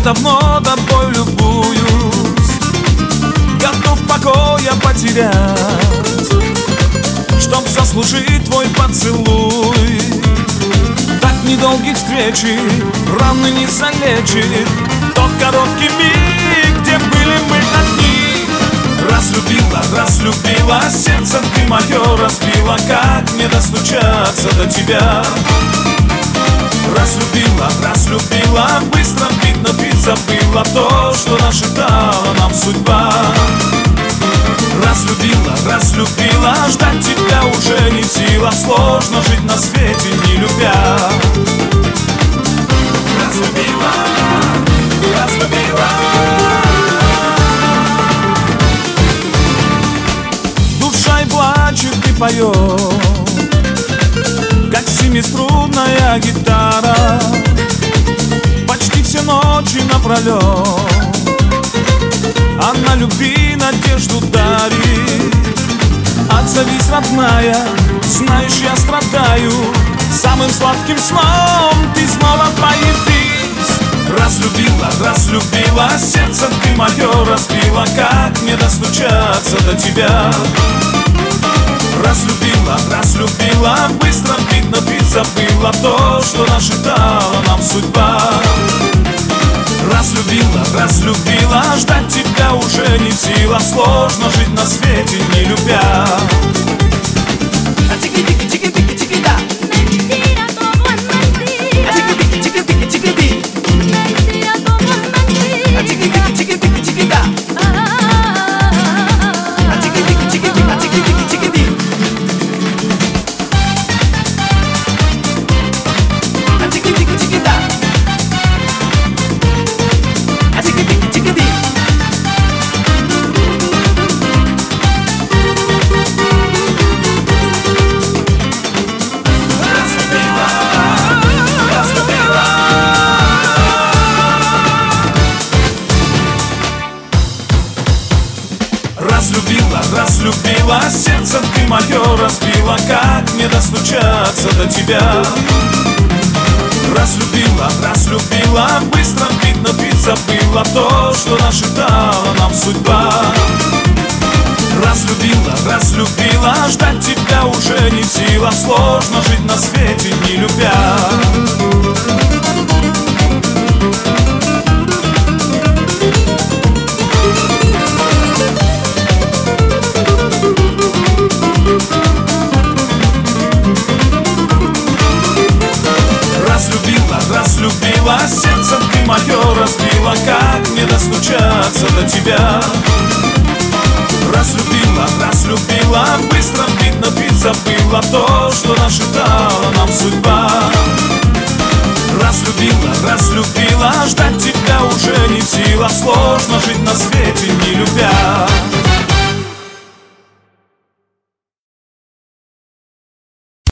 давно тобой любуюсь, готов покоя потерять, чтоб заслужить твой поцелуй. Так недолгих встречи раны не залечит тот короткий миг, где были мы одни. Разлюбила, разлюбила, сердце ты мое разбила, как мне достучаться до тебя? Разлюбила, разлюбила, быстро, видно, ты забыла то, что нашептала нам судьба. Разлюбила, разлюбила, ждать тебя уже не сила, сложно жить на свете, не любя. Разлюбила, разлюбила. Душа и плачет и поет, как семиструнная гитара, почти все ночи напролет. Она любви надежду дарит. Отзовись, родная, знаешь, я страдаю, самым сладким сном ты снова появись. Разлюбила, разлюбила, сердце ты мое разбила, как мне достучаться до тебя? Разлюбила, разлюбила, быстро, видно, ты забыла то, что нашептала нам судьба. Разлюбила, разлюбила, ждать тебя уже не сила, сложно жить на свете, не любя. Разлюбила, разлюбила, сердце ты мое разбила, как мне достучаться до тебя? Разлюбила, разлюбила, быстро, видно, ты забыла то, что нашептала нам судьба. Разлюбила, разлюбила, ждать тебя уже не сила, сложно жить на свете, не любя. Разлюбила, разлюбила, сердце ты мое разбила, как мне достучаться до тебя? Разлюбила, разлюбила, быстро, видно, ты забыла то, что нашептала нам судьба. Разлюбила, разлюбила, ждать тебя уже не сила, сложно жить на свете, не любя.